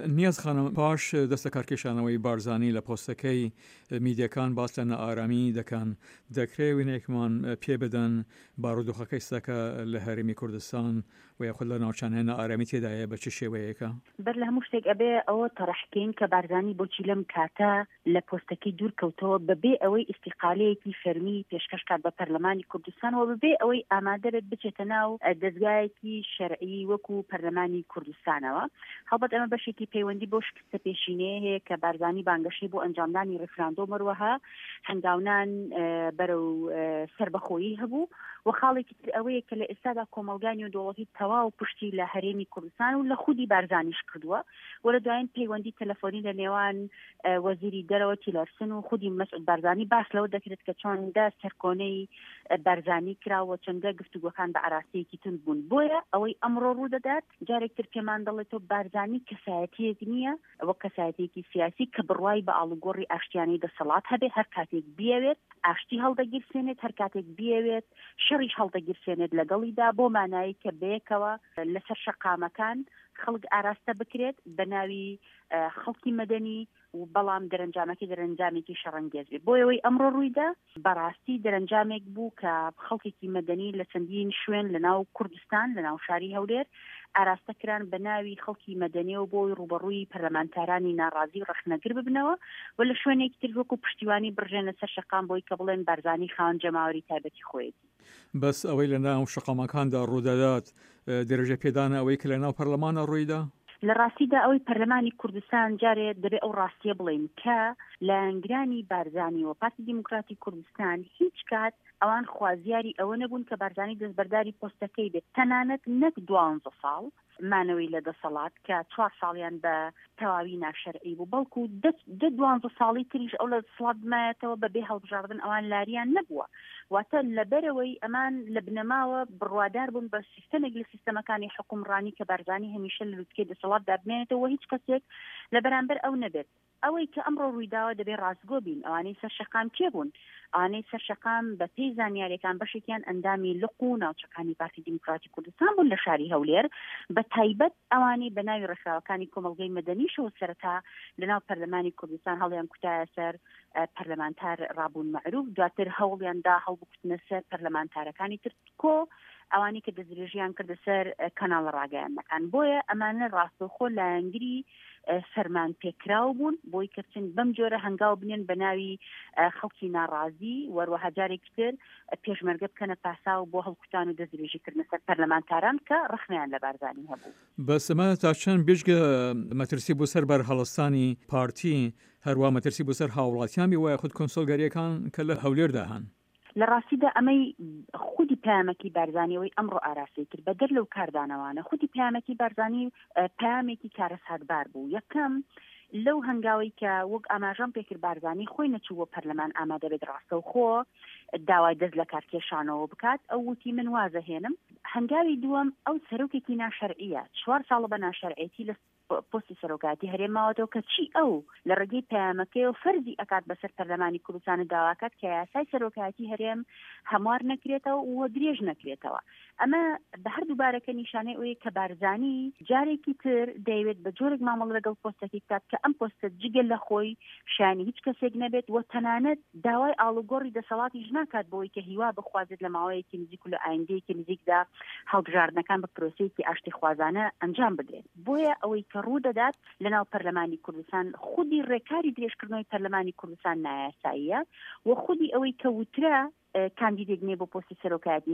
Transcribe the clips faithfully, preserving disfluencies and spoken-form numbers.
نیاز خانم پاش دەستە کارکێشانەوەی بارزانی لە پۆستەکەی میدیەکان باس لە نەئارامی دەکەن دەکرێت وێنێکمان پێ بدەن بارودۆخەکەی سەکە لە هەرێمی کوردستان و یاخود لە ناوچانە نەئارامی تێدایە بە چ شێوەیەکە؟ بەر لە هەموو شتێک ئەبێ ئەوە تەڕەحکەین کە بارزانی بۆچی لەم کاتە لە پۆستەکەی دوور کەوتەوە بەبێ ئەوەی ئیستیقالەیەکی فەرمی پێشکەشکات بە پەرلەمانی کوردستان و بەبێ ئەوەی ئامادەبێت بچێتە ناو دەستگایەکی شەرعی وەکو پەرلەمانی کوردستانەوە. هەڵبەت ئەمە بەشێکی پەیوەندی بۆ شکستە پێشینەیە هەیە کە بارزانی بانگەشەی بۆ ئەنجامدانی ڕێفراندۆم وەروەها هەنگاونان بەرەو سەربەخۆیی هەبوو و خاڵێکی تر ئەوەیە کە لە ئێستادا کۆمەلگانی و دەوڵەتی تەواو پشتی لە هەرێمی کوردستان و لە خودی بارزانیش کردووە و لە دوایین پەیوەندی تەلەفۆنی لە نێوان وەزیری دەرەوە تیلەرسن و خودی مەسعود بارزانی باس لەوە دەکرێت کە چۆندا سەرکۆنەی بارزانی کراوە چەندە گفتوگۆکان بە ئاراستەیەکی تند بوون. بۆیە ئەوەی ئەمڕۆ ڕوو دەدات جارێکتر پێمان دەڵێتەوە بارزانی کەسایەتیەک نییە، ئەوە کەسایەتێکی سیاسی کە بڕوای بە ئاڵوگۆڕی ئاشتیانەی دەسەڵات هەبێ، هەر کاتێک بیەوێت ئاشتی هەڵدەگیرسێنێت، هەر کاتێک بیەوێت شەڕیش هەڵدەگیرسێنێت لەگەڵیدا بۆ مانایی کە بەیەکەوە لەسەر شەقامەکان خەڵک ئاراستە بکرێت بە ناوی خەڵکی مەدەنی و بەڵام دەرەنجامەکی دەرەنجامێکی شەڕەنگێز بێت. بۆ ئەوەی ئەمڕۆ ڕوویدا بەڕاستی دەرەنجامێک بوو کە خەڵکێکی مەدەنی لە چەندین شوێن لە ناو کوردستان لە ناو شاری هەولێر ئاراستەکران بە ناوی خەڵکی مەدەنی و بۆی ڕوبەڕووی پەرلەمانتارانی ناڕازی و ڕەخنەگر ببنەوە و لە شوێنێکی تر وەکو پشتیوانی بڕژێنە سەر شەقام بۆی کە بڵێن بارزانی خاوەن جەماوەری تایبەتی خۆیەتی. بەس ئەوەی لە ناو شەقامەکاندا ڕوودەدات دەرەجە پێدانە ئەوەی کە لە ناو پەرلەمانە ڕوویدا؟ لە ڕاستیدا ئەوەی پەرلەمانی کوردستان جارێت دەبێت ئەو ڕاستیە بڵێن کە لایەنگرانی بارزانی و پارتی دیموکراتی کوردستان هیچ کات ئەوان خوازیاری ئەوە نەبوون کە بارزانی دەستبەرداری پۆستەکەی بێت، تەنانەت نەک دوانزە ساڵ مانەوەی لە دەسەڵات کە چوار ساڵیان بە تەواوی ناشەرعی بوو، بەڵکو دە دوانزە ساڵی تریش ئەو لە دەسەڵات بمایەتەوە بەبێ هەڵبژاردن ئەوان لاریان نەبووە. واتە لەبەرەوەی ئەمان لە بنەماوە بڕوادار بوون بە سیستەمێک لە سیستەمەکانی حکومڕانی کە بارزانی هەمیشە لە لوتکەی دەسەڵاتدا بمێنێتەوە هیچ کەسێک لە بەرامبەر ئەو نەبێت. ئەوەی کە ئەمڕۆ ڕوویداوە دەبێت ڕاستگۆ بین. ئەوانەی سەر شەقام کێ بوون؟ ئەوانەی سەر شەقام بە پێی زانیاریەکان بەشێکیان ئەندامی لق و ناوچەکانی پارتی دیموکراتی کوردستان بوون لە شاری هەولێر، بە تایبەت ئەوانەی بە ناوی ڕێکخراوەکانی کۆمەڵگەی مەدەنیشەوە سەرەتا لە ناو پەرلەمانی کوردستان هەڵیان کوتایە سەر پەرلەمانتار ڕابوون مەعروف، دواتر هەوڵیاندا هەڵبکوتنە سەر پەرلەمانتارەکانی تر کۆ ئەوانی کە دەستدرێژیان کردە سەر کەناڵە ڕاگەیاندنەکان. بۆیە ئەمانە ڕاستەوخۆ لایەنگری فەرمان پێکراو بوون بۆی کەچن بەم جۆرە هەنگاو بنێن بە ناوی خەڵکی ناڕازی وەروەها جارێکی تر پێشمەرگە بکەنە پاسا و بۆ هەڵکوتان و دەستدرێژیکردنە سەر پەرلەمانتاران کە ڕخنیان لە بارزانی هەبوو. بەس ئەمە تا چەند بێژگە مەترسی بۆ سەر بەرهەڵستانی پارتی هەروە مەترسی بۆ سەر هاوڵاتیان وایە خود کۆنسۆلگەریەکان کە لە هەولێردا هەن؟ لە ڕاستیدا ئەمەی خودی پامێکی بارزانیەوەی ئەمڕۆ ئاراستی کرد بە دەر لەو کاردانەوانە خودی پامێکی بارزانی پامێکی کارەساتبار بوو. یەکەم لەو هەنگاوی کە وەک ئاماژەم پێکرد بارزانی خۆی نەچووە پەرلەمان ئامادە بێت ڕاستەوخۆ داوای دەست لە کارکێشانەوە بکات، ئەو وتی من وازە هێنم. هەنگاوی دووەم ئەو سەرۆکێکی ناشەرعیە چوار ساڵ بە ناشەرعێتی لە پۆستی سەرۆکاتی هەرێماوەتەوە کە چی ئەو لە ڕێگەی پەیامەکەی و فەرزی ئەکات بەسەر پەرلەمانی کوردستان داواکات کە یاسای سەرۆکاتی هەرێم هەموار نەکرێتەوە و درێژ نەکرێتەوە. ئەمە بە هەردوو بارەکە نیشانەی ئەوەیە کە بارزانی جارێکی تر دەیەوێت بە جۆرێک مامەڵ لەگەڵ پۆستەکەی بکات کە ئەم پۆستە جگە لە خۆی شانی هیچ کەسێک نەبێت و تەنانەت داوای ئاڵوگۆڕی دەسەڵاتیش ناکات بۆی کە هیوا بخوازێت لە ماوەیەکی نزیک و لە ئایندەیەکی نزیکدا هەڵبژاردنەکان بە پرۆسەیەکی ئاشتی خوازانە ئەنجام بدرێت. بۆیە ئەوەی کە ڕوو دەدات لەناو پەرلەمانی کوردستان خودی ڕێکاری درێژکردنەوەی پەرلەمانی کوردستان نایاساییە و خودی ئەوەی کە وترا کاندیدێک نیە بۆ پۆستی سەرۆکاتی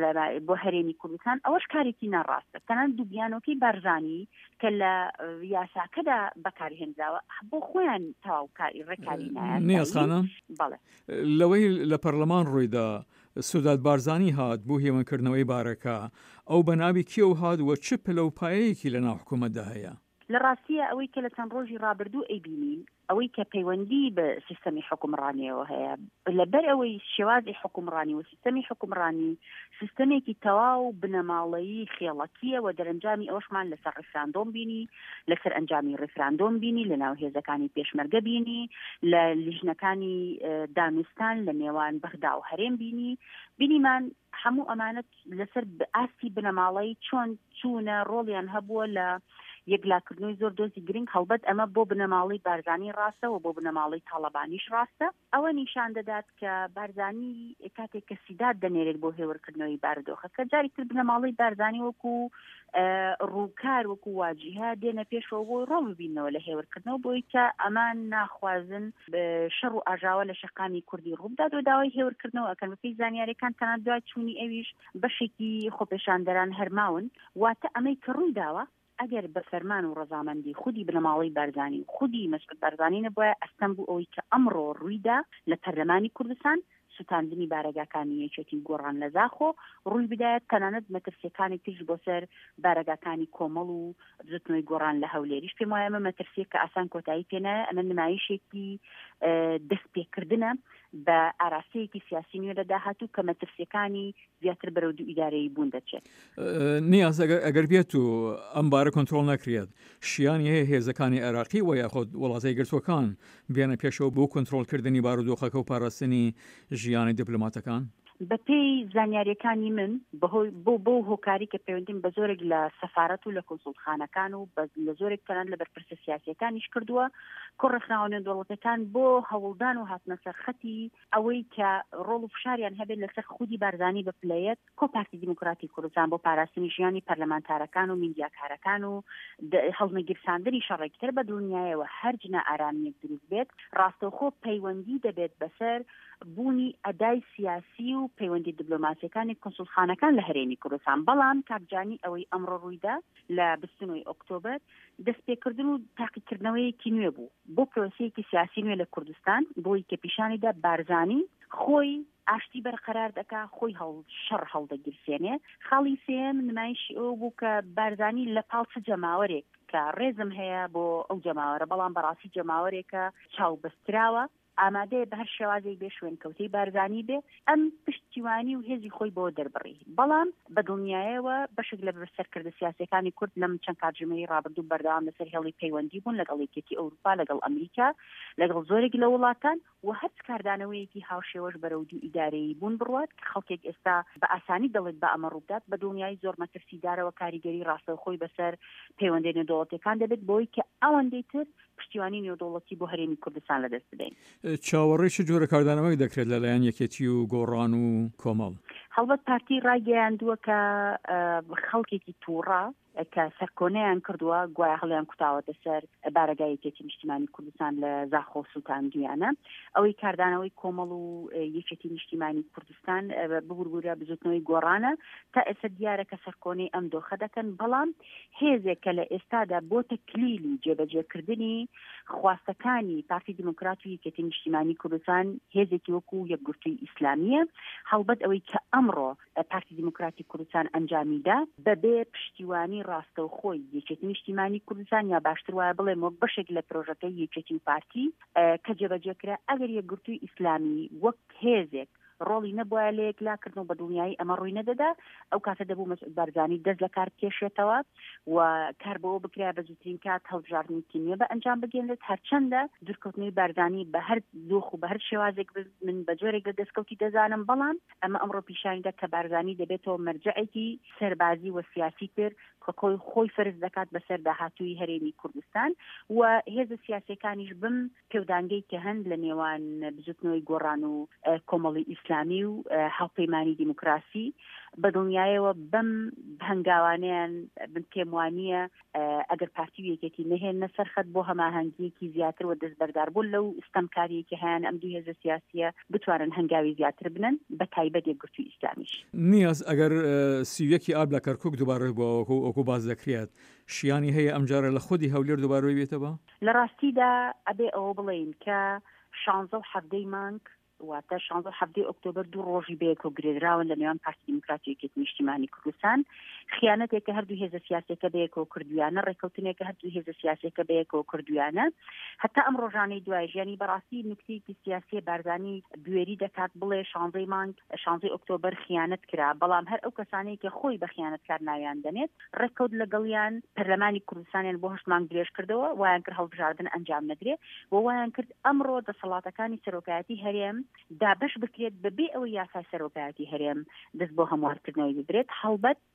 بۆ هەرێمی کوردستان ئەوەش کارێکی ناڕاستە. تەنان دووبیانۆکەی بارزانی کە لە یاساکەدا بەکارهێنراوە بۆ خۆیان تەواو ڕێکاری نیازخانە بەڵێ لەوەی لە پەرلەمان ڕوویدا سوداد بارزانی هات بۆ هێمنکردنەوەی بارەکە ئەو بە ناوی کێو هات و چ پلەپایەیەکی لە ناو حکوومەتدا هەیە؟ لە ڕاستیە ئەوەی کە لە چەند ڕۆژی ڕابردوو ئەیبینین ئەوەی کە پەیوەندی بە سیستەمی حکومڕانیەوە هەیە لەبەر ئەوەی شێوازی حکومڕانی و سیستەمی حکومڕانی سیستەمێکی تەواو بنەماڵەیی خێڵەکیە و دەرەنجامی ئەوشمان لەسەر ڕێفراندۆم بینی، لەسەر ئەنجامی ڕێفراندۆم بینی، لە ناو هێزەکانی پێشمەرگە بینی، لە لیژنەکانی دانوستان لە نێوان بەغدا و هەرێم بینی بینیمان هەموو ئەمانەت لەسەر ئاستی بنەماڵەی چۆن چوونە ڕۆڵیان هەبووە لە یەکلاکردنەوەی زۆر دۆزی گرنگ هەڵبەت ئەمە بۆ بنەماڵی بارزانی ڕاستەوە بۆ بنەماڵی تاڵەبانیش ڕاستە ئەوە نیشان دەدات کە بارزانی کاتێک کە سیدات دەنێرێت بۆ هێورکردنەوەی بارودۆخەکە جاری تر بنەماڵی بارزانی وەکو ڕووکار وەکو واجیها دێنە پێشەوە بۆی ڕۆ ببینەوە لە هێورکردنەوە بۆی کە ئەمان ناخوازن شەڕ و ئاژاوە لە شەقامی کوردی ڕووبدات و داوای هێورکردنەوە ئەکەن بەپێی زانیاریەکان تەنانەت دوای چوونی ئەویش بەشێکی خۆپێشاندەران هەرماون واتە ئەمەی کە ڕووی داوە ئەگەر بە فەرمان و ڕەزامەندی خودی بنەماڵی بارزانی و خودی مەسعود بارزانی نەبووە ئەستەم بوو ئەوەی کە ئەمڕۆ ڕوویدا لە پەرلەمانی کوردستان سوتاندنی بارەگاکانی یەکێتی گۆڕان لە زاخۆ ڕووی بدایەت تەنانەت مەترسیەکانی تیژ بۆ سەر بارەگاکانی کۆمەڵ و بزوتنەوەی گۆڕان لە هەولێریش پێم وایە ئەمە مەترسیە کە ئاسان کۆتایی پێنایە ئەمە نمایشێکی دەستپێکردنە بە ئاراسەیەکی سیاسی نوێ لە داهاتوو کە مەترسیەکانی زیاتر بەرەو دوو ئیدارەیە بوون دەچێت. نیاز ئەگەر بێت و ئەم بارە کۆنتڕۆڵ نەکرێت شیانی هەیە هێزەکانی عێراقی و یاخۆ وڵاتای گرتوەکان بێنە پێشەوە بۆ کۆنتڕۆڵکردنی بارودۆخەکە و پاراستنی ژیانی دیپلۆماتەکان؟ بەپێی زانیاریەکانی من بۆ بۆ هۆکاری کە پەیوەندیم بە زۆرێک لە سەفارەت و لە کۆنسوڵخانەکان و لە زۆرێک تەنان لە بەرپرسە سیاسیەکانیش کردووە کۆڕخناوە دەوڵەتەکان بۆ هەوڵدان و هاتنە سەر خەتی ئەوەی کە ڕۆڵ و فشاریان هەبێت لەسەر خودی بارزانی بپلەیەت کۆپارتی دیموکراتی کوردستان بۆ پاراستنی ژیانی پەرلەمانتارەکان و میدیاکارەکان و هەڵنەگیرساندنی شەڕێکتر بە دڵنیایەوە هەرجنە ئارامێک دروست بێت ڕاستەوخۆ پەیوەندی دەبێت بەسەر بوونی ئەدای سیاسی و پەیوەندی دیپلۆماسیەکانی کۆنسوڵخانەکان لە هەرێمی کوردستان بەڵام کاکجانی ئەوەی ئەمڕۆ ڕوویدا لە بیستنەوەی ئۆکتۆبەر دەستپێکردن و تاقیکردنەوەیەکی نوێ بوو بۆ پرۆسەیەکی سیاسی نوێ لە کوردستان بۆی کە پیشانیدا بارزانی خۆی ئاشتی بەرقەرار دەکا خۆی هەڵ شەڕ هەڵدەگیرسێنێ خاڵی سێم نمایشی ئەو بوو کە بارزانی لە پاڵ چ جەماوەرێک کە ڕێزم هەیە بۆ ئەو جەماوەرە بەڵام بەڕاستی جەماوەرێکە چاو بەستراوە ئامادەیە بە هەر شێوازێک بێ شوێن کەوتەی بارزانی بێ ئەم پشتیوانی و هێزی خۆی بۆ دەربڕی بەڵام بە دڵنیایەوە بەشێک لە سەرکردە سیاسەکانی کورد لەم چەند کاتژمەی ڕابردوو بەردەوام لەسەر هێڵی پەیوەندی بوون لەگەڵ یەکێتی ئەوروپا لەگەڵ ئەمریکا لەگەڵ زۆرێک لە وڵاتان و هەر کاردانەوەیەکی هاوشێوەش بەرەو دوو ئیدارەیی بوون بڕوات کە خەڵکێک ئێستا بە ئاسانی دەڵێت بە ئەمە ڕوودات بە دڵنیای زۆر مەترسیدارەوە کاریگەری ڕاستەوخۆی بەسەر پەیوەندی نێودەوڵەتیەکان دەبێت بۆی کە ئەوەندەی تر پشتیوانی نێودەوڵەتی بۆ هەرێمی کوردستان لەدەست بدەین. چاوەڕێی چ جۆرە کاردانەوەی دەکرێت لەلایەن یەکێتی و گۆڕان و کۆمەڵ؟ هەڵبەت پارتی ڕایگەیاندووە کە خەڵکێکی تووڕا کە سەرکۆنەیان کردووە گوایە هەڵیان کوتاوەتە سەر بارەگای یەکێتی نیشتیمانی کوردستان لە زاخۆ سوتاندویانە ئەوەی کاردانەوەی کۆمەڵ و یەکێتی نیشتیمانی کوردستان ببوربورە بزوتنەوەی گۆڕانە تا ئێستا دیارە کە سەرکۆنەی ئەم دۆخە دەکەن بەڵام هێزێک کە لە ئێستادا بۆتە کلیلی جێبەجێکردنی خواستەکانی پارتی دیموکرات و یەکێتی نیشتیمانی کوردستان هێزێکی وەکو یەکگرتووی ئیسلامیە هەڵبەت ئەوەی کە ئەمڕۆ پارتی دیموکراتی کوردستان ئەنجامیدا بەبێ پشتیوانی ڕاستەوخۆی یەکێتی نیشتیمانی کوردستان یا باشتر وایە بڵێم وەک بەشێک لە پرۆژەکەی یەکێتی و پارتی کە جێبەجێکرا ئەگەر یەکگرتووی ئیسلامی وەک هێزێک ڕۆڵی نەبووە لە یەکلاکردنەوە بە دڵنیایی ئەمە ڕووی نەدەدا ئەو کاتە دەبوو مەسعود بارزانی دەست لە کار کێشێتەوە و کار بەوە بکرا بە زووترین کات هەڵبژاردنێکی نوێ بە ئەنجام بگێنێت هەرچەندە دوورکەوتنەوەی بارزانی بە هەر دۆخ و بە هەر شێوازێک من بە جۆرێک لە دەستکەوتی دەزانم بەڵام ئەمە ئەمڕۆ پیشانیدا کە بارزانی دەبێتەوە مەرجەعێکی سەربازی و سیاسی تر کە خۆی فەرز دەکات بەسەر داهاتووی هەرێمی کوردستان و هێزە سیاسیەکانیش بم پێودانگەی کە هەند لە نێوان بزوتنەوەی گۆڕان و کۆمەڵی ئیسلامی و هاوپەیمانی دیموکراسی بە دڵنیایەوە بەم هەنگاوانیان پێم وانییە ئەگەر پارتی و یەکێتی نەهێنە سەرخەت بۆ هەماهەنگیەکی زیاتر و دەستبەردار بوون لەو ئستەمکاریەکی هەیەن ئەم دوو هێزە سیاسیە بتوانن هەنگاوی زیاتر بنن بە تایبەت یەکگرتووی ئیسلامیش. نیاز ئەگەر سیویەکی ئاب لە کەرکووک دووبارە بۆ ئەوکو باز دەکرێت شیانی هەیە ئەمجارە لە خودی هەولێر دووبارەوەی بێتەوە؟ لە ڕاستیدا ئەبێ ئەوە بڵێین کە شانزە و حەڤدەی مانگ واتە شانزە و حەڤدەی ئۆکتۆبەر دوو ڕۆژی بەیەکەوە گرێدراون لە نێوان پارتی دیموکراتی و یەکێتی نیشتیمانی کوردستان خیانەتێکە هەردوو هێزە سیاسیەکە بەیەکەوە کردویانە ڕێکەوتنێکە هەردوو هێزە سیاسیەکە بەیەکەوە کردویانە هەتا ئەم ڕۆژانەی دوای ژیانی بەڕاستی نکتەیەکی سیاسی بارزانی دوێری دەکات بڵێ شانزەی مانگ شانزەی ئۆکتۆبەر خیانەت کرا بەڵام هەر ئەو کەسانەی کە خۆی بە خیانەتکار ناویان دەنێت ڕێکەوت لەگەڵیان پەرلەمانی کوردستانیان بۆ هەشت مانگ درێژ کردەوە وایان کرد هەڵبژاردن ئەنجام نەدرێت و وایان کرد ئەمڕۆ دەسەڵاتەکانی سەرۆکایەتی هەرێم دابش بکرێت بەبێ ئەوەی یاسای سەرۆکایەتی هەرێم دەست بۆ هەموارکردنەوەی ببرێت هەڵبەت پێم وایە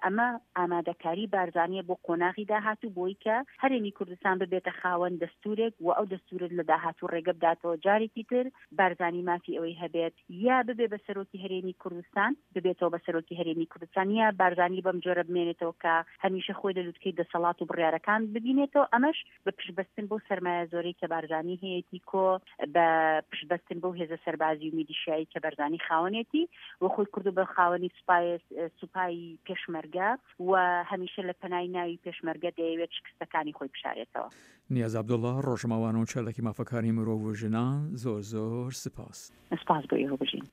ئەمە ئامادەکاری بارزانیە بۆ قۆناغی داهاتوو بۆی کە هەرێمی کوردستان ببێتە خاوەن دەستورێک و ئەو دەستورت لە داهاتوو ڕێگە بداتەوە جارێکی تر بارزانی مافی ئەوەی هەبێت یا ببێ بە سەرۆکی هەرێمی کوردستان ببێتەوە بە سەرۆکی هەرێمی کوردستان یا بارزانی بەم جۆرە بمێنێتەوە کە هەمیشە خۆی لە لووتکەی دەسەڵات و بڕیارەکان ببینێتەوە ئەمەش بە پشتبەستن بۆ سەرمایە زۆرەی کە بارزانی هەیەی کۆ بە پشتبەستن بۆ هێزە سەربازی و میلیشیایی کە بارزانی خاوەنێتی و خۆی کردو بە خاوەنی سوپای سوپای پێشمەرگە و هەمیشە لە پەنای ناوی پێشمەرگە دەیەوێت شکستەکانی خۆی بشارێتەوە. نیاز عەبدوڵڵا ڕۆژمەوانە و چەلەکی مافەکانی مرۆڤ و ژنان زۆر زۆر سپاس. سپاس بۆ ئێوە بژین.